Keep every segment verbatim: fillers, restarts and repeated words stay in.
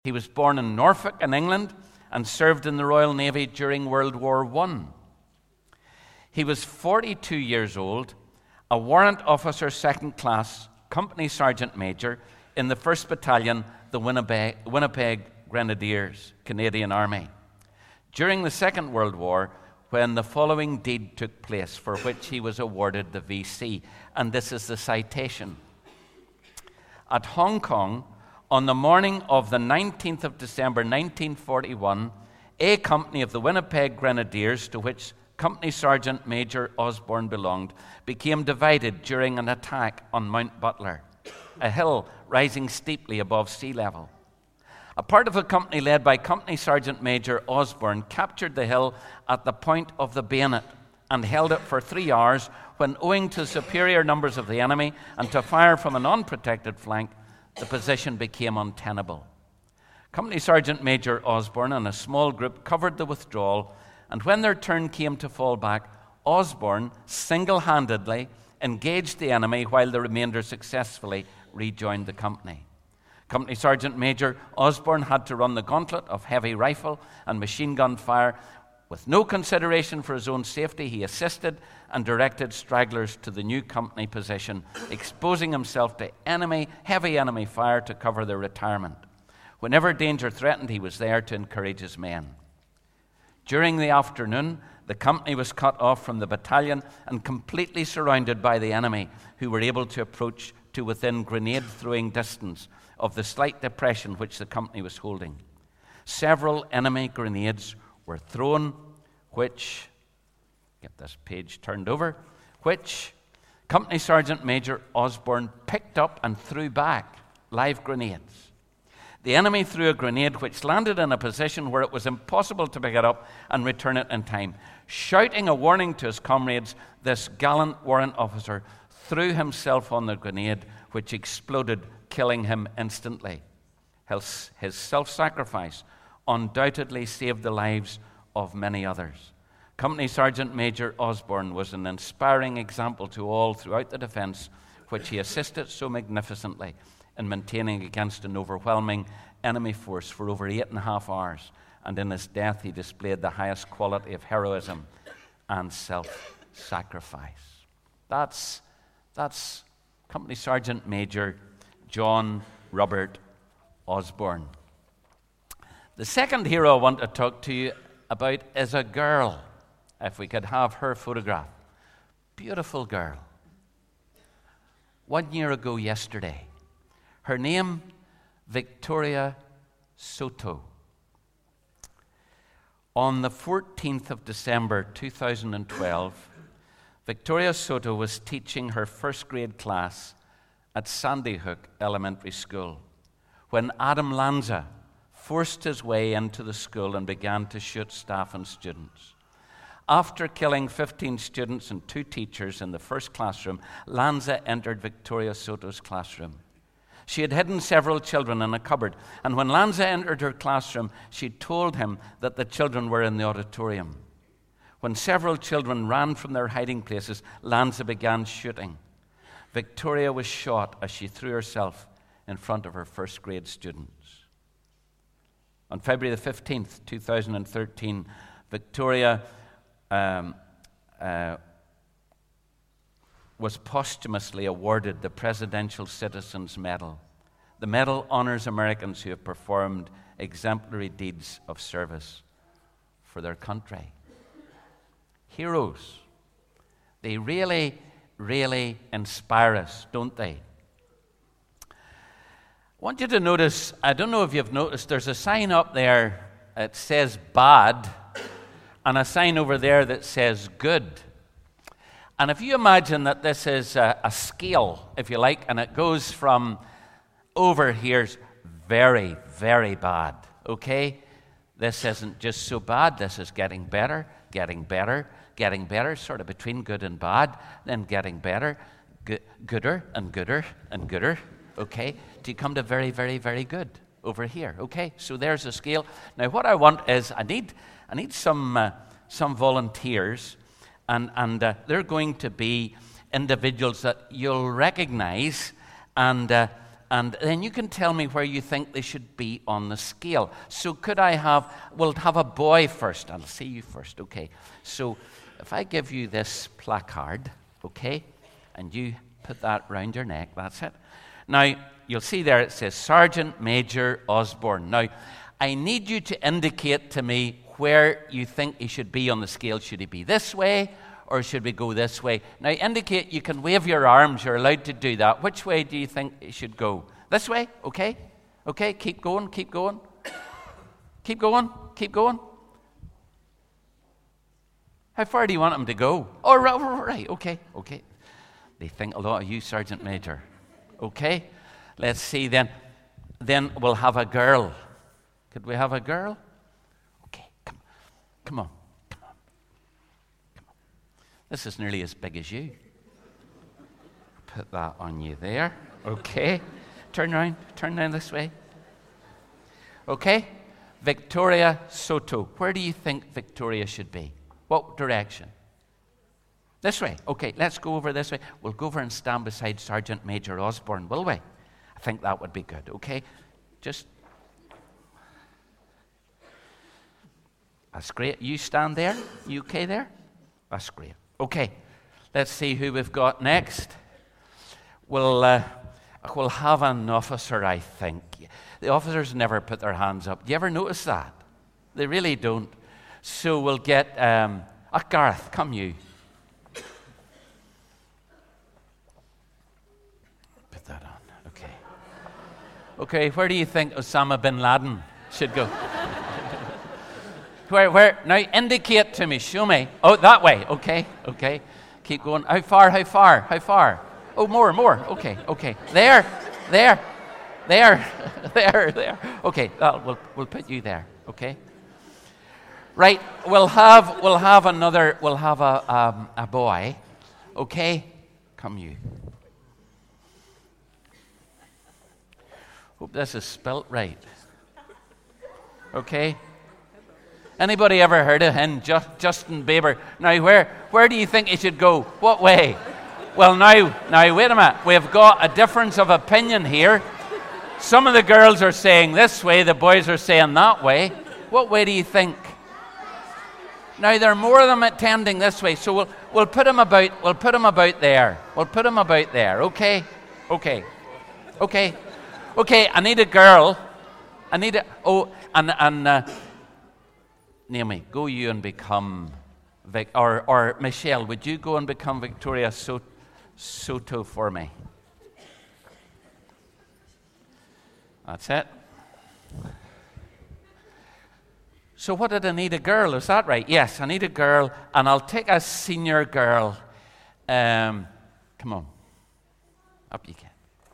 He was born in Norfolk in England and served in the Royal Navy during World War One. He was forty-two years old, a warrant officer second class, company sergeant major in the first Battalion, the Winnipeg, Winnipeg Grenadiers, Canadian Army. During the Second World War, when the following deed took place for which he was awarded the V C, and this is the citation. At Hong Kong, on the morning of the nineteenth of December nineteen forty-one, A Company of the Winnipeg Grenadiers, to which Company Sergeant Major Osborne belonged, became divided during an attack on Mount Butler, a hill rising steeply above sea level. A part of the company led by Company Sergeant Major Osborne captured the hill at the point of the bayonet and held it for three hours when, owing to superior numbers of the enemy and to fire from an unprotected flank, the position became untenable. Company Sergeant Major Osborne and a small group covered the withdrawal, and when their turn came to fall back, Osborne single-handedly engaged the enemy while the remainder successfully rejoined the company. Company Sergeant Major Osborne had to run the gauntlet of heavy rifle and machine gun fire. With no consideration for his own safety, he assisted and directed stragglers to the new company position, exposing himself to enemy, heavy enemy fire to cover their retirement. Whenever danger threatened, he was there to encourage his men. During the afternoon, the company was cut off from the battalion and completely surrounded by the enemy, who were able to approach to within grenade-throwing distance of the slight depression which the company was holding. Several enemy grenades were thrown, which, get this page turned over, which Company Sergeant Major Osborne picked up and threw back, live grenades. The enemy threw a grenade which landed in a position where it was impossible to pick it up and return it in time. Shouting a warning to his comrades, this gallant warrant officer threw himself on the grenade, which exploded, killing him instantly. His, his self-sacrifice undoubtedly saved the lives of many others. Company Sergeant Major Osborne was an inspiring example to all throughout the defence, which he assisted so magnificently in maintaining against an overwhelming enemy force for over eight and a half hours. And in his death, he displayed the highest quality of heroism and self-sacrifice. That's, that's Company Sergeant Major John Robert Osborne. The second hero I want to talk to you about is a girl, if we could have her photograph. Beautiful girl. One year ago yesterday, her name, Victoria Soto. On the fourteenth of December two thousand twelve, Victoria Soto was teaching her first grade class at Sandy Hook Elementary School when Adam Lanza forced his way into the school and began to shoot staff and students. After killing fifteen students and two teachers in the first classroom, Lanza entered Victoria Soto's classroom. She had hidden several children in a cupboard, and when Lanza entered her classroom, she told him that the children were in the auditorium. When several children ran from their hiding places, Lanza began shooting. Victoria was shot as she threw herself in front of her first grade students. On February the fifteenth, two thousand thirteen, Victoria um, uh, was posthumously awarded the Presidential Citizens Medal. The medal honors Americans who have performed exemplary deeds of service for their country. Heroes. They really, really inspire us, don't they? I want you to notice, I don't know if you've noticed, there's a sign up there that says bad, and a sign over there that says good. And if you imagine that this is a, a scale, if you like, and it goes from over here's very, very bad, okay? This isn't just so bad, this is getting better, getting better, getting better, sort of between good and bad, then getting better, go- gooder and gooder and gooder, okay? Do you come to very, very, very good over here, okay? So there's a scale. Now what I want is, I need I need some uh, some volunteers, and, and uh, they're going to be individuals that you'll recognize, and uh, And then you can tell me where you think they should be on the scale. So could I have, we'll have a boy first. I'll see you first, okay. So if I give you this placard, okay, and you put that round your neck, that's it. Now, you'll see there it says Sergeant Major Osborne. Now, I need you to indicate to me where you think he should be on the scale. Should he be this way? Or should we go this way? Now, indicate, you can wave your arms. You're allowed to do that. Which way do you think it should go? This way? Okay? Okay, keep going, keep going. Keep going, keep going. How far do you want him to go? Oh, right, right, okay, okay. They think a lot of you, Sergeant Major. Okay? Let's see then. Then we'll have a girl. Could we have a girl? Okay, come, come on. This is nearly as big as you. Put that on you there. Okay. Turn around. Turn down this way. Okay. Victoria Soto. Where do you think Victoria should be? What direction? This way. Okay, let's go over this way. We'll go over and stand beside Sergeant Major Osborne, will we? I think that would be good. Okay. Just. That's great. You stand there. You okay there? That's great. Okay, let's see who we've got next. We'll, uh, we'll have an officer, I think. The officers never put their hands up. Do you ever notice that? They really don't. So we'll get, um, oh, Gareth, come you. Put that on, okay. Okay, where do you think Osama bin Laden should go? Where, where? Now indicate to me, show me. Oh, that way, okay, okay. Keep going. How far, how far, how far? Oh, more, more, okay, okay. There, there, there, there, there. Okay, well, we'll, we'll put you there, okay? Right, we'll have, we'll have another, we'll have a, um, a boy, okay? Come you. Hope this is spelt right. Okay? Anybody ever heard of him, Just, Justin Bieber? Now, where, where do you think he should go? What way? Well, now, now, wait a minute. We've got a difference of opinion here. Some of the girls are saying this way, the boys are saying that way. What way do you think? Now, there are more of them attending this way, so we'll, we'll put him about, we'll put him about there. We'll put him about there, okay? Okay. Okay. Okay, I need a girl. I need a, oh, and, and, uh, Naomi, go you and become, Vic, or, or Michelle, would you go and become Victoria Soto, Soto for me? That's it. So what did I need? A girl, is that right? Yes, I need a girl, and I'll take a senior girl. Um, come on. Up you get.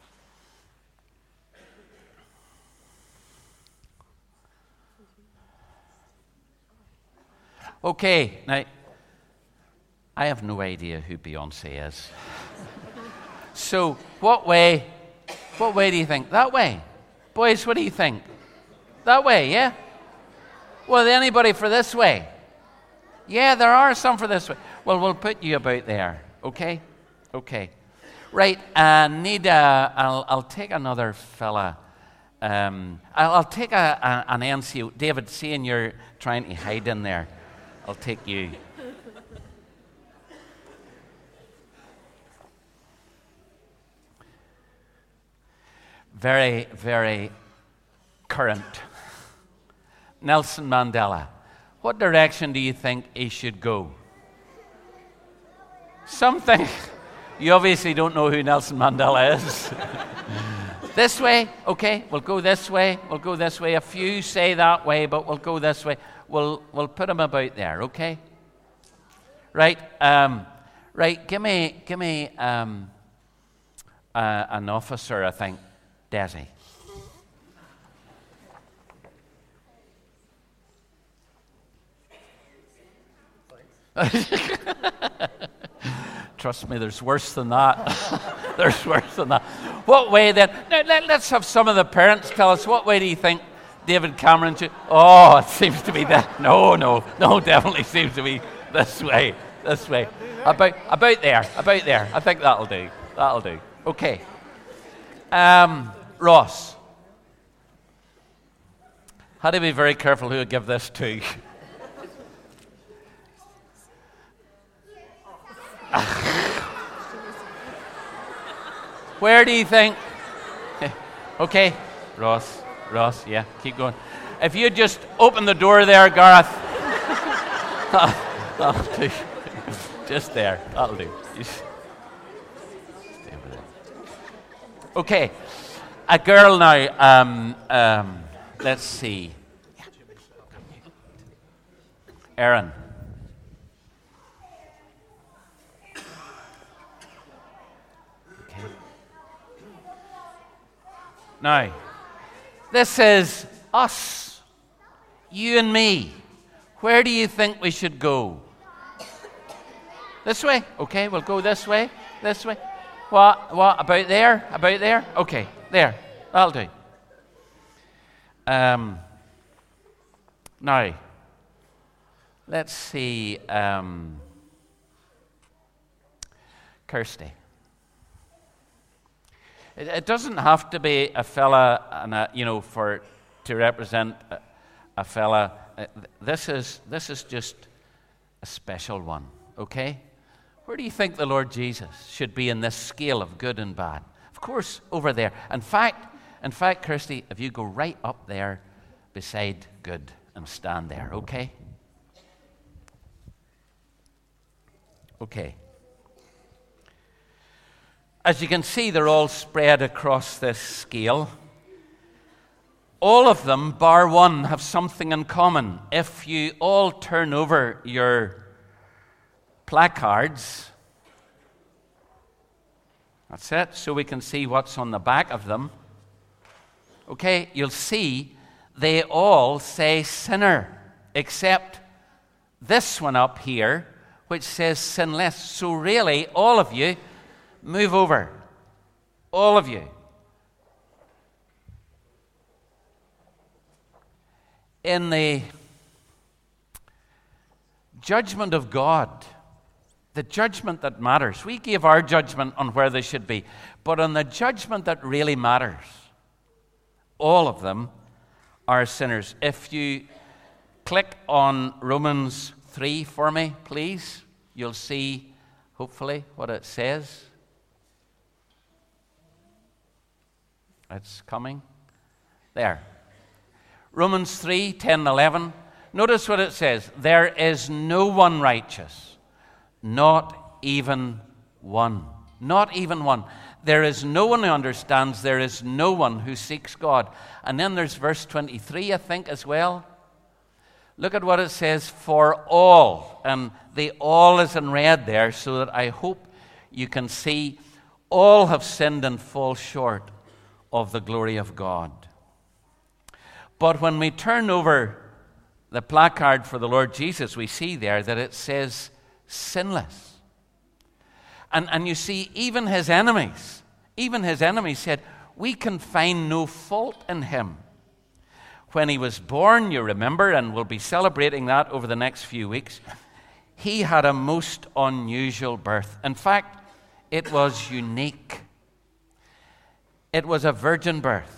Okay, now, I have no idea who Beyonce is. So, what way, what way do you think? That way? Boys, what do you think? That way, yeah? Well, anybody for this way? Yeah, there are some for this way. Well, we'll put you about there, okay? Okay. Right, I need a, I'll, I'll take another fella. Um, I'll, I'll take a, a, an N C O. David, seeing you're trying to hide in there, I'll take you. Very, very current. Nelson Mandela. What direction do you think he should go? Something. You obviously don't know who Nelson Mandela is. This way? Okay, we'll go this way. We'll go this way. A few say that way, but we'll go this way. We'll we'll put him about there, okay? Right, um, right. Give me give me um, uh, an officer, I think, Desi. Trust me, there's worse than that. There's worse than that. What way then? Now, let, let's have some of the parents tell us, what way do you think David Cameron should? Oh, it seems to be that. No, no, no, definitely seems to be this way, this way. About, about there, about there. I think that'll do. That'll do. Okay. Um, Ross. Had to be very careful who I give this to. Where do you think? Okay, Ross, Ross, yeah, keep going. If you just open the door there, Gareth. That'll do. Just there, that'll do. Stay over there. Okay, a girl now, um, um, let's see. Erin. Okay. Now, this is us, you and me. Where do you think we should go? This way? Okay, we'll go this way, this way. What, what, about there? About there? Okay, there. That'll do. Um, now, let's see. Um, Kirsty. It, it doesn't have to be a fella, and a, you know, for to represent a, a fella. Uh, this is this is just a special one. Okay. Where do you think the Lord Jesus should be in this scale of good and bad? Of course, over there. In fact, in fact, Kirsty, if you go right up there beside good and stand there, okay? Okay. As you can see, they're all spread across this scale. All of them, bar one, have something in common. If you all turn over your placards, that's it, so we can see what's on the back of them. Okay, you'll see they all say sinner, except this one up here, which says sinless. So really, all of you, move over. All of you. In the judgment of God, the judgment that matters. We gave our judgment on where they should be. But on the judgment that really matters, all of them are sinners. If you click on Romans three for me, please, you'll see, hopefully, what it says. It's coming. There. Romans three, ten and eleven. Notice what it says. There is no one righteous. Not even one. Not even one. There is no one who understands. There is no one who seeks God. And then there's verse twenty-three, I think, as well. Look at what it says, for all. And the all is in red there, so that I hope you can see all have sinned and fall short of the glory of God. But when we turn over the placard for the Lord Jesus, we see there that it says sinless. And, and you see, even his enemies, even his enemies said, we can find no fault in him. When he was born, you remember, and we'll be celebrating that over the next few weeks, he had a most unusual birth. In fact, it was unique. It was a virgin birth.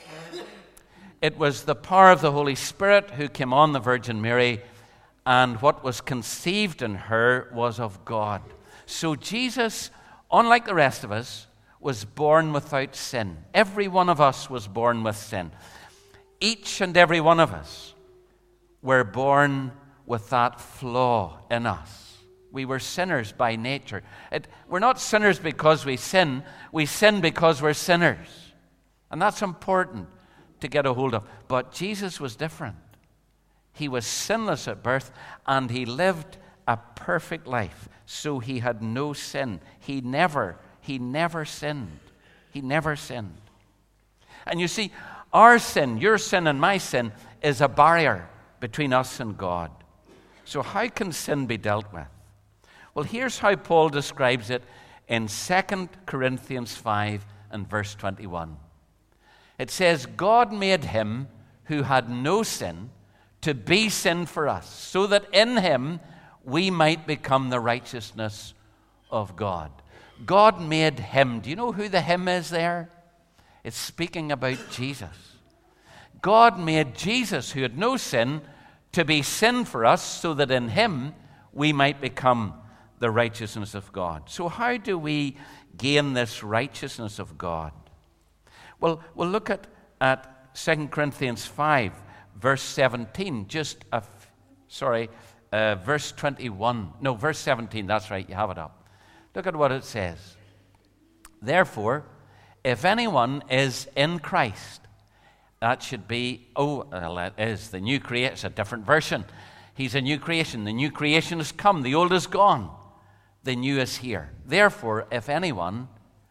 It was the power of the Holy Spirit who came on the Virgin Mary, and what was conceived in her was of God. So Jesus, unlike the rest of us, was born without sin. Every one of us was born with sin. Each and every one of us were born with that flaw in us. We were sinners by nature. It, we're not sinners because we sin. We sin because we're sinners. And that's important to get a hold of. But Jesus was different. He was sinless at birth, and he lived a perfect life. So he had no sin. He never, he never sinned. He never sinned. And you see, our sin, your sin and my sin, is a barrier between us and God. So how can sin be dealt with? Well, here's how Paul describes it in Second Corinthians five and verse twenty-one. It says, God made him who had no sin to be sin for us, so that in him we might become the righteousness of God. God made him. Do you know who the him is there? It's speaking about Jesus. God made Jesus, who had no sin, to be sin for us, so that in him we might become the righteousness of God. So how do we gain this righteousness of God? Well, we'll look at, at Second Corinthians five, verse seventeen. Just a, f- sorry, uh, verse twenty-one. No, verse seventeen, that's right, you have it up. Look at what it says. Therefore, if anyone is in Christ, that should be, oh, well, it is the new creation. It's a different version. He's a new creation. The new creation has come. The old is gone. The new is here. Therefore, if anyone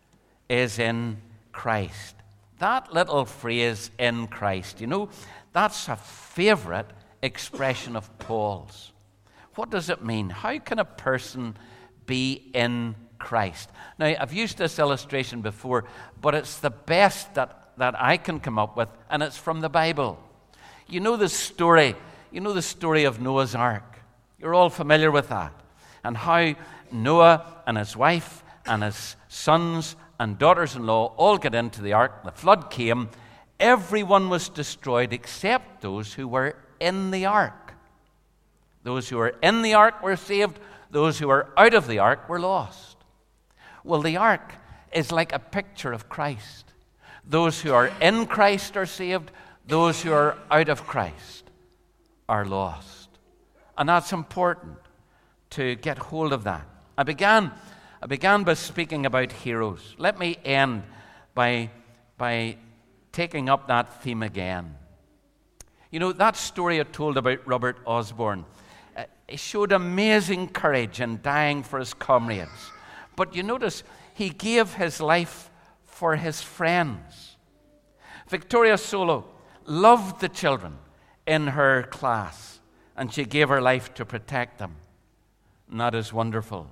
is in Christ. That little phrase, in Christ, you know, that's a favorite expression of Paul's. What does it mean? How can a person be in Christ? Now, I've used this illustration before, but it's the best that, that I can come up with, and it's from the Bible. You know the story, you know the story of Noah's Ark. You're all familiar with that. And how Noah and his wife and his sons and daughters-in-law all got into the ark. The flood came. Everyone was destroyed except those who were in the ark. Those who were in the ark were saved. Those who were out of the ark were lost. Well, the ark is like a picture of Christ. Those who are in Christ are saved. Those who are out of Christ are lost. And that's important to get hold of that. I began, I began by speaking about heroes. Let me end by, by taking up that theme again. You know, that story I told about Robert Osborne, uh, he showed amazing courage in dying for his comrades. But you notice, he gave his life for his friends. Victoria Solo loved the children in her class, and she gave her life to protect them. And that is wonderful.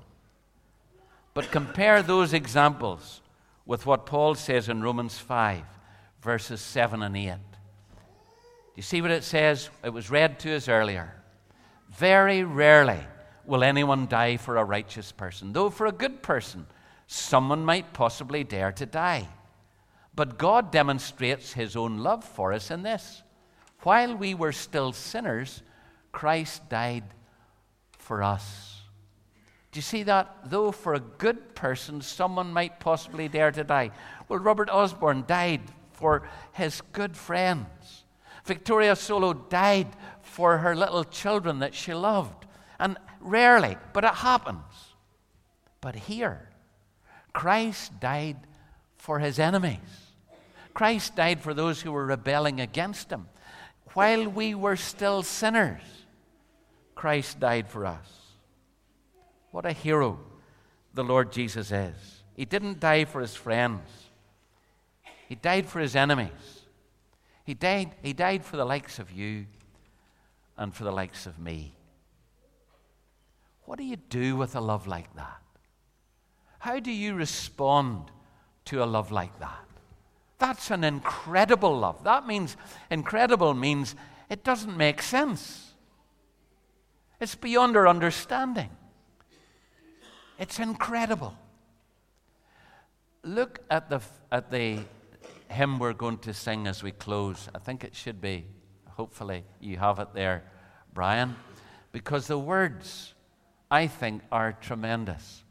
But compare those examples with what Paul says in Romans five, verses seven and eight. Do you see what it says? It was read to us earlier. Very rarely will anyone die for a righteous person, though for a good person, someone might possibly dare to die. But God demonstrates his own love for us in this. While we were still sinners, Christ died for us. Do you see that? Though for a good person, someone might possibly dare to die. Well, Robert Osborne died for his good friends. Victoria Solo died for her little children that she loved. And rarely, but it happens. But here, Christ died for his enemies. Christ died for those who were rebelling against him. While we were still sinners, Christ died for us. What a hero the Lord Jesus is. He didn't die for his friends. He died for his enemies. He died, he died for the likes of you and for the likes of me. What do you do with a love like that? How do you respond to a love like that? That's an incredible love. That means, incredible means it doesn't make sense. It's beyond our understanding. It's incredible. Look at the, at the hymn we're going to sing as we close. I think it should be, hopefully you have it there, Brian, because the words, I think, are tremendous.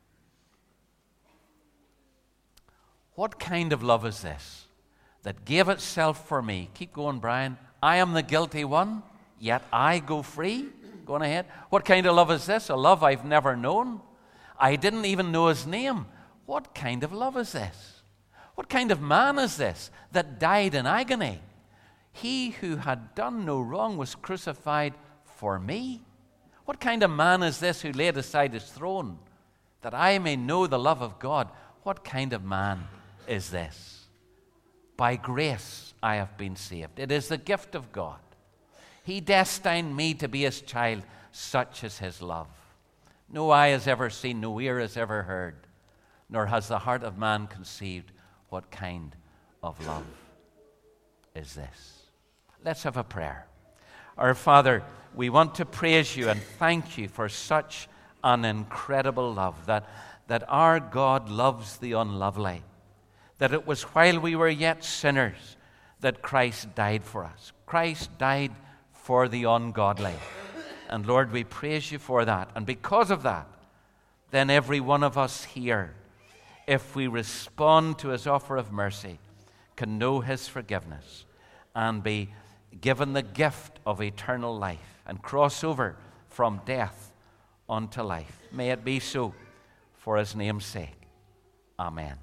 What kind of love is this that gave itself for me? Keep going, Brian. I am the guilty one, yet I go free. Go on ahead. What kind of love is this? A love I've never known. I didn't even know his name. What kind of love is this? What kind of man is this that died in agony? He who had done no wrong was crucified for me. What kind of man is this who laid aside his throne that I may know the love of God? What kind of man is this? By grace I have been saved. It is the gift of God. He destined me to be his child. Such is his love. No eye has ever seen, no ear has ever heard, nor has the heart of man conceived what kind of love is this. Let's have a prayer. Our Father, we want to praise you and thank you for such an incredible love, that, that our God loves the unlovely, that it was while we were yet sinners that Christ died for us. Christ died for the ungodly. And Lord, we praise you for that. And because of that, then every one of us here, if we respond to his offer of mercy, can know his forgiveness and be given the gift of eternal life and cross over from death unto life. May it be so for his name's sake. Amen.